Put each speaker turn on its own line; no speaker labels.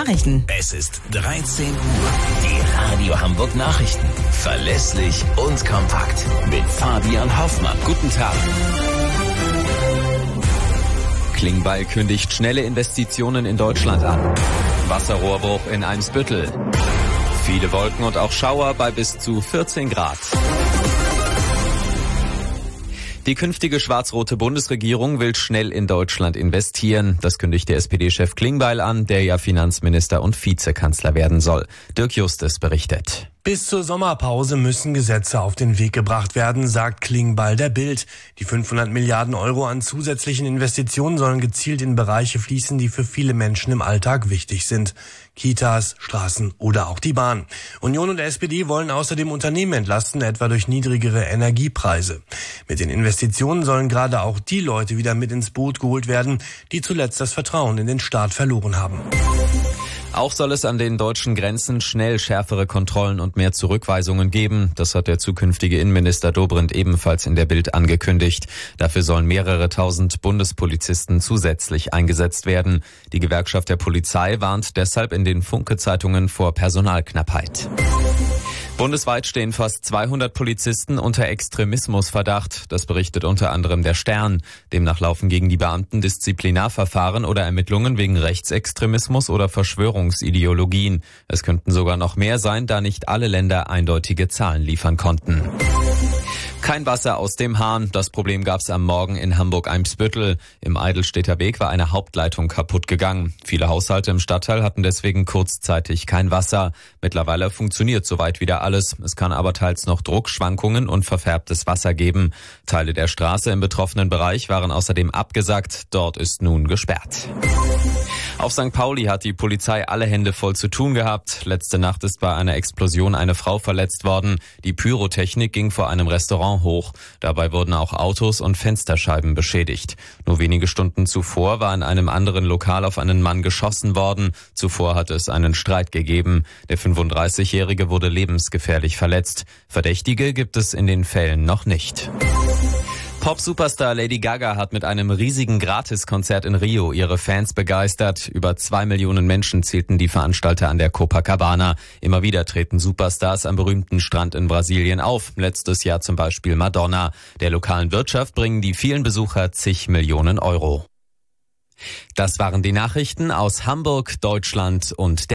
Nachrichten.
Es ist 13 Uhr. Die Radio Hamburg Nachrichten. Verlässlich und kompakt. Mit Fabian Hoffmann.
Guten Tag. Klingbeil kündigt schnelle Investitionen in Deutschland an. Wasserrohrbruch in Eimsbüttel. Viele Wolken und auch Schauer bei bis zu 14 Grad. Die künftige schwarz-rote Bundesregierung will schnell in Deutschland investieren. Das kündigt der SPD-Chef Klingbeil an, der ja Finanzminister und Vizekanzler werden soll. Dirk Justus berichtet.
Bis zur Sommerpause müssen Gesetze auf den Weg gebracht werden, sagt Klingbeil der Bild. Die 500 Milliarden Euro an zusätzlichen Investitionen sollen gezielt in Bereiche fließen, die für viele Menschen im Alltag wichtig sind. Kitas, Straßen oder auch die Bahn. Union und SPD wollen außerdem Unternehmen entlasten, etwa durch niedrigere Energiepreise. Mit den Investitionen sollen gerade auch die Leute wieder mit ins Boot geholt werden, die zuletzt das Vertrauen in den Staat verloren haben.
Auch soll es an den deutschen Grenzen schnell schärfere Kontrollen und mehr Zurückweisungen geben. Das hat der zukünftige Innenminister Dobrindt ebenfalls in der Bild angekündigt. Dafür sollen mehrere tausend Bundespolizisten zusätzlich eingesetzt werden. Die Gewerkschaft der Polizei warnt deshalb in den Funke-Zeitungen vor Personalknappheit. Bundesweit stehen fast 200 Polizisten unter Extremismusverdacht. Das berichtet unter anderem der Stern. Demnach laufen gegen die Beamten Disziplinarverfahren oder Ermittlungen wegen Rechtsextremismus oder Verschwörungsideologien. Es könnten sogar noch mehr sein, da nicht alle Länder eindeutige Zahlen liefern konnten. Kein Wasser aus dem Hahn. Das Problem gab es am Morgen in Hamburg-Eimsbüttel. Im Eidelstädter Weg war eine Hauptleitung kaputt gegangen. Viele Haushalte im Stadtteil hatten deswegen kurzzeitig kein Wasser. Mittlerweile funktioniert soweit wieder alles. Es kann aber teils noch Druckschwankungen und verfärbtes Wasser geben. Teile der Straße im betroffenen Bereich waren außerdem abgesackt. Dort ist nun gesperrt. Auf St. Pauli hat die Polizei alle Hände voll zu tun gehabt. Letzte Nacht ist bei einer Explosion eine Frau verletzt worden. Die Pyrotechnik ging vor einem Restaurant hoch. Dabei wurden auch Autos und Fensterscheiben beschädigt. Nur wenige Stunden zuvor war in einem anderen Lokal auf einen Mann geschossen worden. Zuvor hatte es einen Streit gegeben. Der 35-Jährige wurde lebensgefährlich verletzt. Verdächtige gibt es in den Fällen noch nicht. Pop-Superstar Lady Gaga hat mit einem riesigen Gratiskonzert in Rio ihre Fans begeistert. Über 2 Millionen Menschen zählten die Veranstalter an der Copacabana. Immer wieder treten Superstars am berühmten Strand in Brasilien auf. Letztes Jahr zum Beispiel Madonna. Der lokalen Wirtschaft bringen die vielen Besucher zig Millionen Euro. Das waren die Nachrichten aus Hamburg, Deutschland und